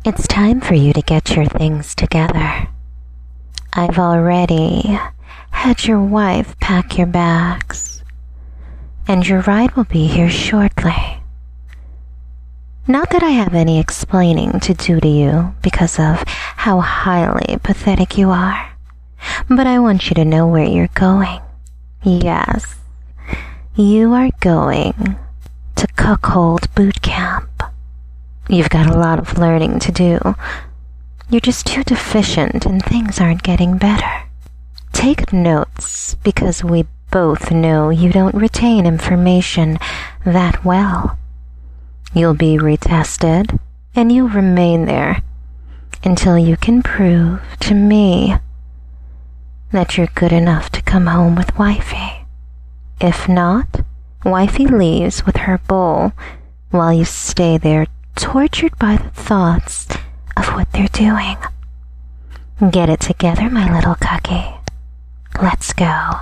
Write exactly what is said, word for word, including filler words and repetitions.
It's time for you to get your things together. I've already had your wife pack your bags, and your ride will be here shortly. Not that I have any explaining to do to you because of how highly pathetic you are, but I want you to know where you're going. Yes, you are going to Cuckold Boot Camp. You've got a lot of learning to do. You're just too deficient and things aren't getting better. Take notes because we both know you don't retain information that well. You'll be retested and you'll remain there until you can prove to me that you're good enough to come home with Wifey. If not, Wifey leaves with her bowl while you stay there tortured by the thoughts of what they're doing. Get it together, my little cucky. Let's go.